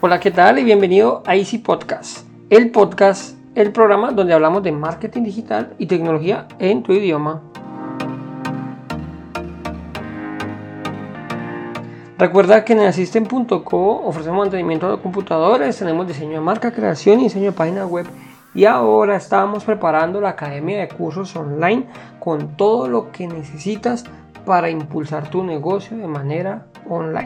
Hola, ¿qué tal? Y bienvenido a Easy Podcast, el programa donde hablamos de marketing digital y tecnología en tu idioma. Recuerda que en Assistant.co ofrecemos mantenimiento de computadores, tenemos diseño de marca, creación y diseño de página web. Y ahora estamos preparando la academia de cursos online con todo lo que necesitas para impulsar tu negocio de manera online.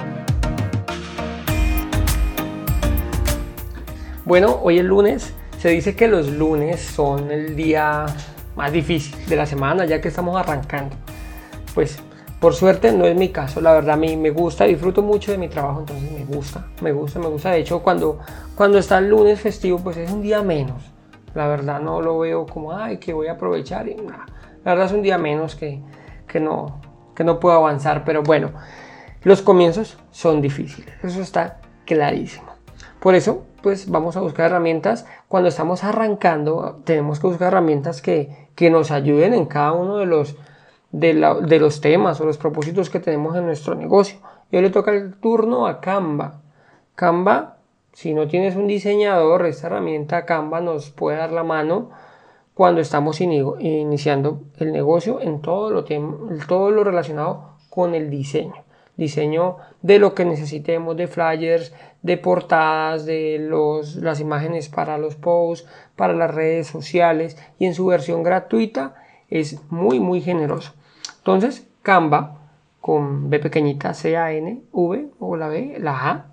Bueno, hoy es lunes. Se dice que los lunes son el día más difícil de la semana, ya que estamos arrancando. Pues por suerte no es mi caso, la verdad a mí me gusta, disfruto mucho de mi trabajo, entonces me gusta. De hecho, cuando está el lunes festivo, pues es un día menos. La verdad no lo veo como, que voy a aprovechar. La verdad es un día menos que no puedo avanzar, pero bueno, los comienzos son difíciles, eso está clarísimo. Por eso, pues vamos a buscar herramientas. Cuando estamos arrancando, tenemos que buscar herramientas que nos ayuden en cada uno de los temas o los propósitos que tenemos en nuestro negocio. Y hoy le toca el turno a Canva. Canva, si no tienes un diseñador, esta herramienta Canva nos puede dar la mano cuando estamos iniciando el negocio en todo lo relacionado con el diseño de lo que necesitemos, de flyers, de portadas, de las imágenes para los posts, para las redes sociales, y en su versión gratuita es muy generoso. Entonces Canva, con B pequeñita, C-A-N-V o la B, la A,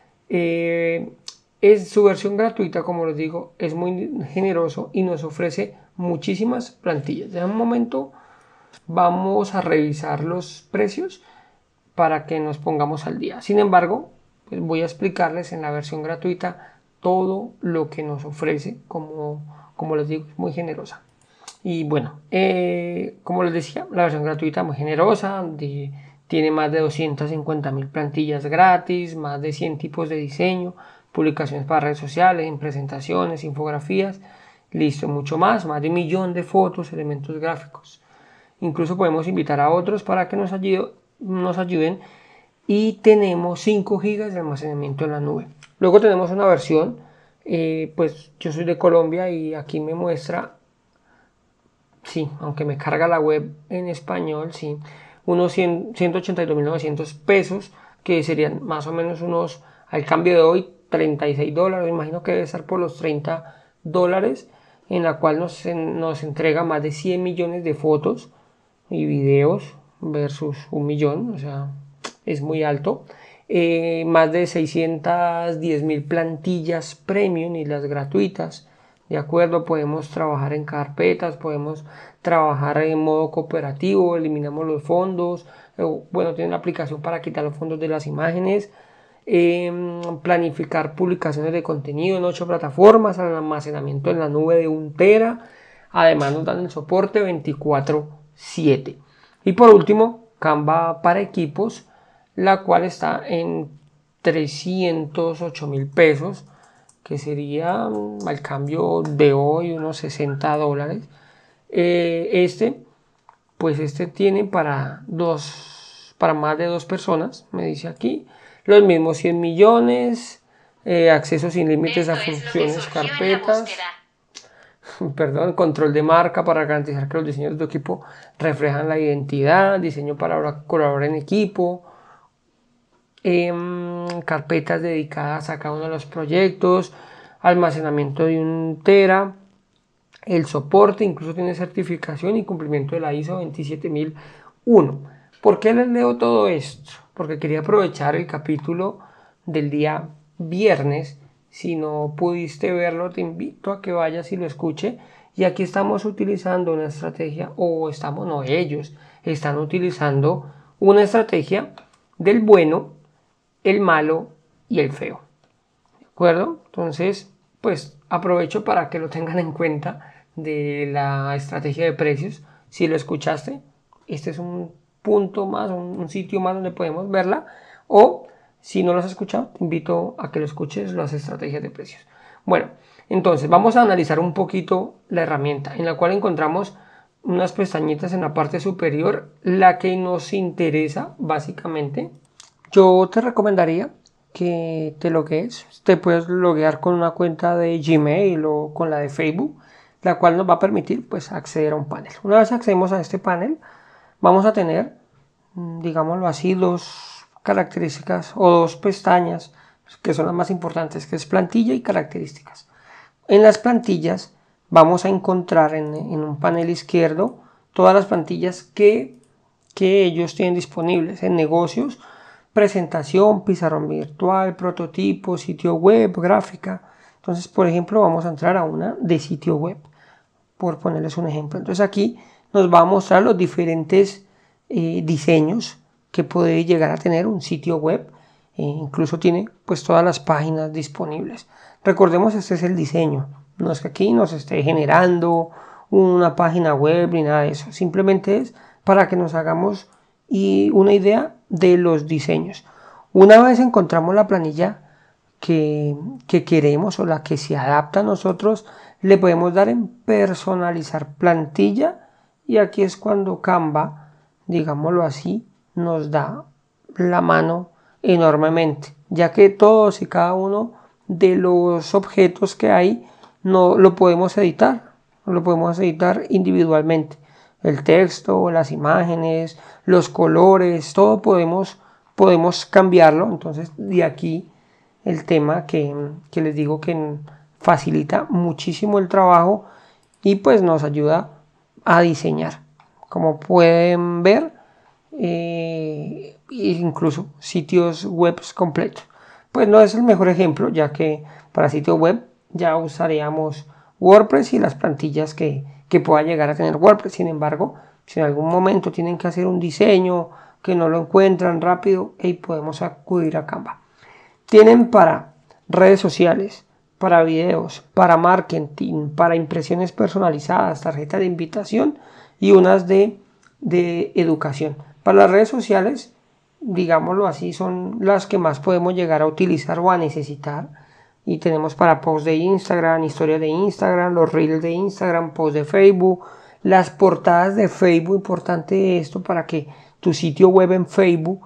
es su versión gratuita, como les digo, es muy generoso y nos ofrece muchísimas plantillas. En un momento vamos a revisar los precios para que nos pongamos al día. Sin embargo, pues voy a explicarles en la versión gratuita todo lo que nos ofrece, como les digo, es muy generosa. Y bueno, como les decía, la versión gratuita es muy generosa, tiene más de 250.000 plantillas gratis, más de 100 tipos de diseño, publicaciones para redes sociales, en presentaciones, infografías, listo, mucho más de 1 millón de fotos, elementos gráficos. Incluso podemos invitar a otros para que nos ayuden, y tenemos 5 GB de almacenamiento en la nube. Luego tenemos una versión, pues yo soy de Colombia y aquí me muestra, sí, aunque me carga la web en español, sí, unos 182.900 pesos, que serían más o menos al cambio de hoy, $36, imagino que debe estar por los $30, en la cual nos entrega más de 100 millones de fotos y videos versus 1 millón, o sea, es muy alto. Más de 610.000 plantillas premium y las gratuitas. De acuerdo, podemos trabajar en carpetas, podemos trabajar en modo cooperativo, eliminamos los fondos. Bueno, tiene una aplicación para quitar los fondos de las imágenes. Planificar publicaciones de contenido en 8 plataformas, almacenamiento en la nube de 1 tera. Además nos dan el soporte 24/7. Y por último, Canva para equipos, la cual está en 308.000 pesos, que sería al cambio de hoy unos $60. Este tiene para más de 2 personas, me dice aquí, los mismos 100 millones, acceso sin límites a funciones, carpetas, control de marca para garantizar que los diseños de tu equipo reflejan la identidad, diseño para colaborar en equipo, carpetas dedicadas a cada uno de los proyectos, almacenamiento de 1 tera, el soporte, incluso tiene certificación y cumplimiento de la ISO 27001. ¿Por qué les leo todo esto? Porque quería aprovechar el capítulo del día viernes. Si no pudiste verlo, te invito a que vayas y lo escuche. Y aquí estamos utilizando una estrategia, ellos están utilizando una estrategia del bueno, el malo y el feo. ¿De acuerdo? Entonces, pues aprovecho para que lo tengan en cuenta de la estrategia de precios. Si lo escuchaste, este es un punto más, un sitio más donde podemos verla, o si no lo has escuchado, te invito a que lo escuches, las estrategias de precios. Bueno, entonces vamos a analizar un poquito la herramienta, en la cual encontramos unas pestañitas en la parte superior, la que nos interesa básicamente. Yo te recomendaría que te loguees. Te puedes loguear con una cuenta de Gmail o con la de Facebook, la cual nos va a permitir pues acceder a un panel. Una vez accedemos a este panel, vamos a tener, digámoslo así, dos características o dos pestañas que son las más importantes, que es plantilla y características. En las plantillas vamos a encontrar en un panel izquierdo todas las plantillas que ellos tienen disponibles en negocios: presentación, pizarrón virtual, prototipo, sitio web, gráfica. Entonces, por ejemplo, vamos a entrar a una de sitio web, por ponerles un ejemplo. Entonces aquí nos va a mostrar los diferentes diseños que puede llegar a tener un sitio web. Incluso tiene pues todas las páginas disponibles. Recordemos, este es el diseño, no es que aquí nos esté generando una página web ni nada de eso, simplemente es para que nos hagamos una idea de los diseños. Una vez encontramos la planilla que queremos o la que se adapta a nosotros, le podemos dar en personalizar plantilla, y aquí es cuando Canva, digámoslo así, nos da la mano enormemente, ya que todos y cada uno de los objetos que hay no lo podemos editar individualmente. El texto, las imágenes, los colores, todo podemos cambiarlo. Entonces, de aquí el tema que les digo que facilita muchísimo el trabajo y pues nos ayuda a diseñar. Como pueden ver, incluso sitios web completos. Pues no es el mejor ejemplo, ya que para sitio web ya usaríamos WordPress y las plantillas que pueda llegar a tener WordPress. Sin embargo, si en algún momento tienen que hacer un diseño que no lo encuentran rápido, podemos acudir a Canva. Tienen para redes sociales, para videos, para marketing, para impresiones personalizadas, tarjetas de invitación y unas de educación. Para las redes sociales, digámoslo así, son las que más podemos llegar a utilizar o a necesitar. Y tenemos para posts de Instagram, historias de Instagram, los reels de Instagram, posts de Facebook, las portadas de Facebook. Importante esto para que tu sitio web en Facebook,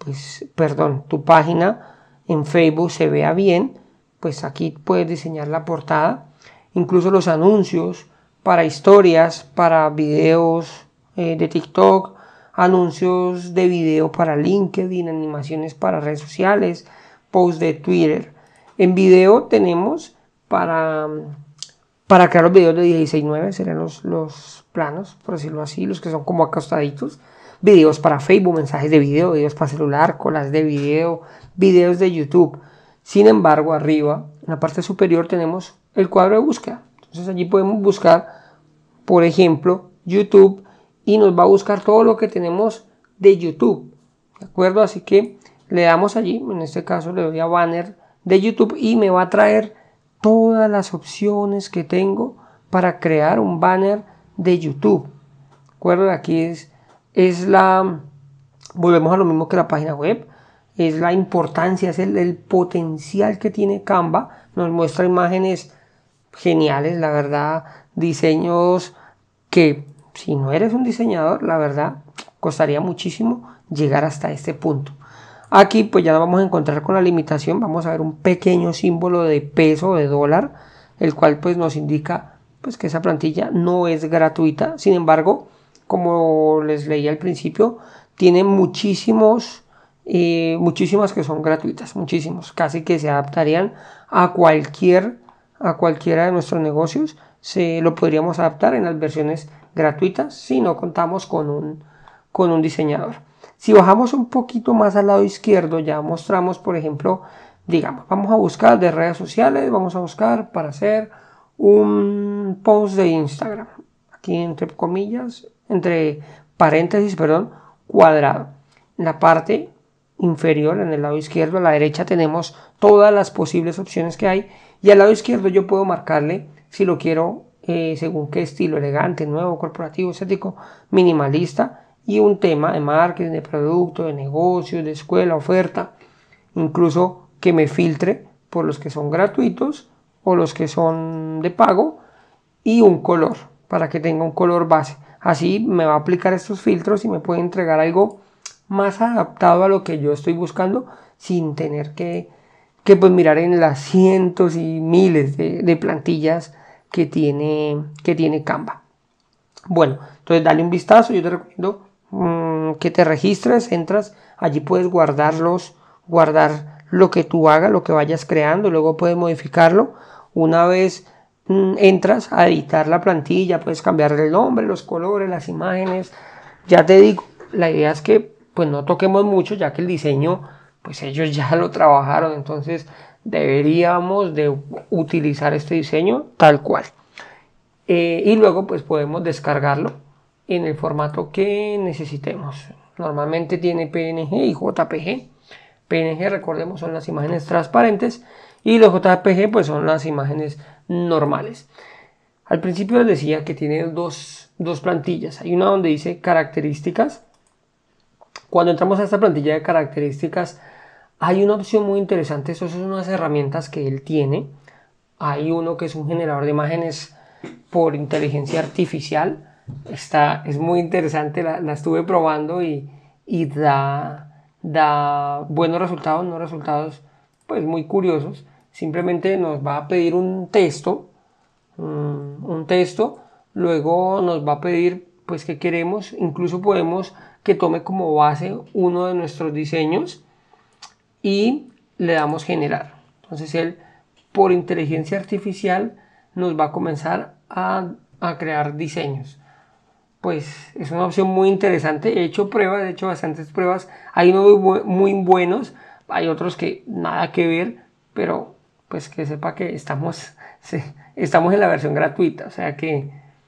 tu página en Facebook se vea bien, pues aquí puedes diseñar la portada. Incluso los anuncios para historias, para videos de TikTok, anuncios de video para LinkedIn, animaciones para redes sociales, posts de Twitter. En video tenemos para crear los videos de 16:9, serían los planos, por decirlo así, los que son como acostaditos. Videos para Facebook, mensajes de video, videos para celular, colas de video, videos de YouTube. Sin embargo, arriba, en la parte superior, tenemos el cuadro de búsqueda. Entonces allí podemos buscar, por ejemplo, YouTube, y nos va a buscar todo lo que tenemos de YouTube, ¿de acuerdo? Así que le damos allí, en este caso le doy a banner de YouTube y me va a traer todas las opciones que tengo para crear un banner de YouTube. ¿De acuerdo? Aquí volvemos a lo mismo que la página web, es la importancia, es el potencial que tiene Canva. Nos muestra imágenes geniales, la verdad, diseños que si no eres un diseñador, la verdad, costaría muchísimo llegar hasta este punto. Aquí pues ya nos vamos a encontrar con la limitación, vamos a ver un pequeño símbolo de peso, de dólar, el cual pues nos indica pues que esa plantilla no es gratuita. Sin embargo, como les leí al principio, tiene muchísimas que son gratuitas, casi que se adaptarían a cualquiera de nuestros negocios. Se lo podríamos adaptar en las versiones gratuitas si no contamos con un diseñador. Si bajamos un poquito más al lado izquierdo, ya mostramos, por ejemplo, digamos, vamos a buscar de redes sociales, vamos a buscar para hacer un post de Instagram. Aquí entre comillas, entre paréntesis, cuadrado. En la parte inferior, en el lado izquierdo, a la derecha, tenemos todas las posibles opciones que hay. Y al lado izquierdo yo puedo marcarle si lo quiero según qué estilo: elegante, nuevo, corporativo, estético, minimalista, y un tema de marketing, de producto, de negocio, de escuela, oferta. Incluso que me filtre por los que son gratuitos o los que son de pago, y un color para que tenga un color base. Así me va a aplicar estos filtros y me puede entregar algo más adaptado a lo que yo estoy buscando, sin tener que que pues mirar en las cientos y miles de plantillas que tiene Canva. Bueno, entonces dale un vistazo, yo te recomiendo que te registres, entras, allí puedes guardar lo que tú hagas, lo que vayas creando, luego puedes modificarlo. Una vez entras a editar la plantilla, puedes cambiarle el nombre, los colores, las imágenes. Ya te digo, la idea es que pues no toquemos mucho, ya que el diseño pues ellos ya lo trabajaron, entonces deberíamos de utilizar este diseño tal cual. Y luego pues podemos descargarlo en el formato que necesitemos. Normalmente tiene PNG y JPG. PNG, recordemos, son las imágenes transparentes y los JPG pues son las imágenes normales. Al principio les decía que tiene dos plantillas. Hay una donde dice características. Cuando entramos a esta plantilla de características hay una opción muy interesante. Esas son unas herramientas que él tiene. Hay uno que es un generador de imágenes por inteligencia artificial. Es muy interesante, la estuve probando y da buenos resultados, no resultados pues muy curiosos. Simplemente nos va a pedir un texto, luego nos va a pedir pues qué queremos, incluso podemos que tome como base uno de nuestros diseños y le damos generar. Entonces él por inteligencia artificial nos va a comenzar a crear diseños. Pues es una opción muy interesante. He hecho pruebas, he hecho bastantes pruebas. Hay unos muy buenos, hay otros que nada que ver, pero pues que sepa que estamos en la versión gratuita. O sea que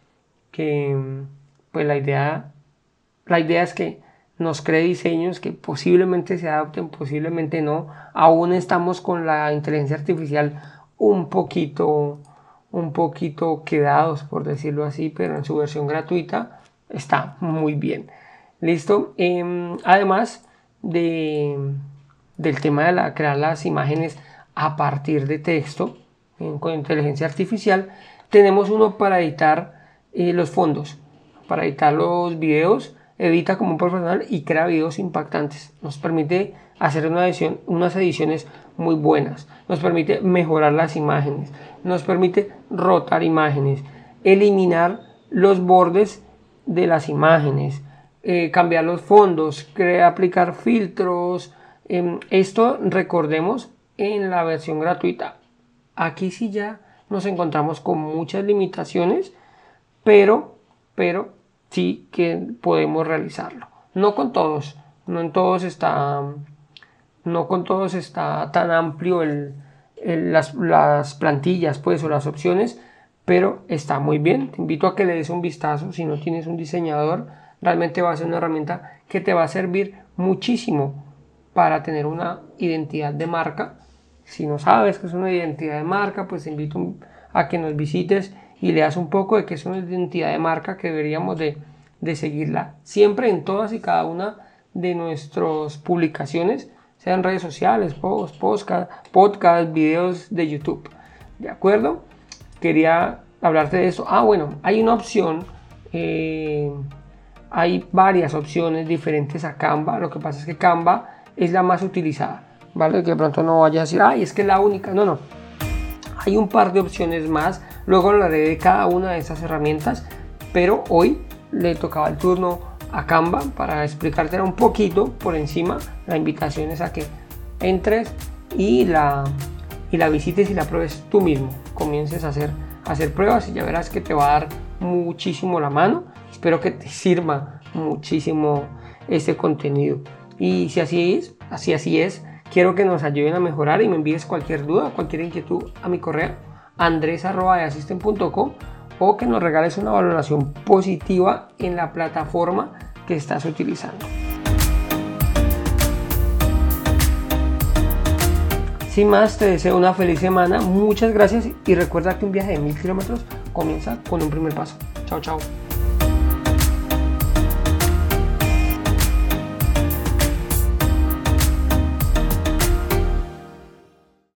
pues la idea es que nos cree diseños que posiblemente se adapten, posiblemente no. Aún estamos con la inteligencia artificial un poquito quedados, por decirlo así, pero en su versión gratuita está muy bien. Listo. Además del tema de crear las imágenes a partir de texto con inteligencia artificial, tenemos uno para editar los fondos, para editar los videos. Edita como un profesional y crea videos impactantes. Nos permite hacer unas ediciones muy buenas. Nos permite mejorar las imágenes. Nos permite rotar imágenes. Eliminar los bordes de las imágenes. Cambiar los fondos. Aplicar filtros. Esto recordemos en la versión gratuita. Aquí sí ya nos encontramos con muchas limitaciones. Pero sí que podemos realizarlo. No con todos, no con todos está tan amplio las plantillas pues, o las opciones, pero está muy bien. Te invito a que le des un vistazo. Si no tienes un diseñador, realmente va a ser una herramienta que te va a servir muchísimo para tener una identidad de marca. Si no sabes qué es una identidad de marca, pues te invito a que nos visites y leas un poco de qué es una identidad de marca, que deberíamos de seguirla siempre en todas y cada una de nuestras publicaciones, sean redes sociales, podcast, videos de YouTube. ¿De acuerdo? Quería hablarte de eso. Bueno, hay una opción, hay varias opciones diferentes a Canva. Lo que pasa es que Canva es la más utilizada, ¿vale? Que de pronto no vayas a decir, es que es la única. No. Hay un par de opciones más. Luego hablaré de cada una de estas herramientas, pero hoy le tocaba el turno a Canva para explicarte un poquito por encima. La invitación es a que entres y la visites y la pruebes tú mismo. Comiences a hacer pruebas y ya verás que te va a dar muchísimo la mano. Espero que te sirva muchísimo este contenido. Y si así es, quiero que nos ayuden a mejorar y me envíes cualquier duda, cualquier inquietud a mi correo andres@easystem.com o que nos regales una valoración positiva en la plataforma que estás utilizando. Sin más, te deseo una feliz semana, muchas gracias y recuerda que un viaje de 1000 kilómetros comienza con un primer paso. Chao, chao.